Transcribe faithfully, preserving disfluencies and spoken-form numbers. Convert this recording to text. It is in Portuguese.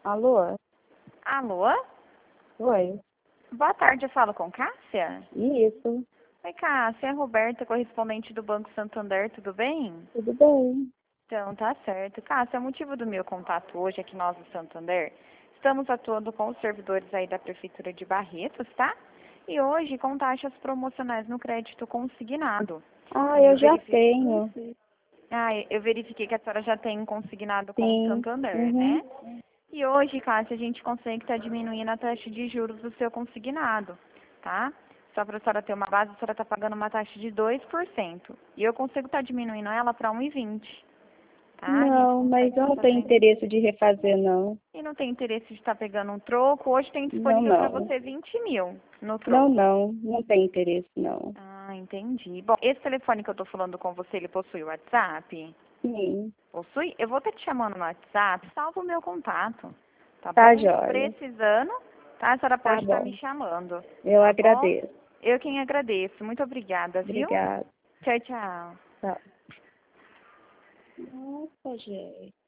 Alô? Alô? Oi. Boa tarde, eu falo com Cássia? Isso. Oi, Cássia, é a Roberta, correspondente do Banco Santander, tudo bem? Tudo bem? Então, tá certo. Cássia, o motivo do meu contato hoje é que nós do Santander estamos atuando com os servidores aí da Prefeitura de Barretos, tá? E hoje com taxas promocionais no crédito consignado. Ah, E eu eu já verifiquei, tenho. ah, eu verifiquei que a senhora já tem um consignado com o Sim. Santander, Uhum. né? E hoje, Cássia, a gente consegue estar diminuindo a taxa de juros do seu consignado, tá? Só para a senhora ter uma base, a senhora está pagando uma taxa de dois por cento. E eu consigo estar diminuindo ela para um vírgula vinte, tá? A gente Não, mas consegue eu estar não tenho fazendo. interesse de refazer, não. E não tem interesse de estar pegando um troco. Hoje tem Não, disponível para não. você vinte mil no Não, troco. não. Não tem interesse, não. Ah, entendi. Bom, esse telefone que eu estou falando com você, ele possui o WhatsApp? Sim. Possui? Eu vou estar te chamando no WhatsApp, salva o meu contato, tá Tá, bom? joia. Precisando, tá? A senhora Tá pode estar me bom. chamando, Eu tá bom? agradeço. Eu quem agradeço. Muito obrigada, viu? Obrigada. Tchau, tchau. Tá. Nossa, gente.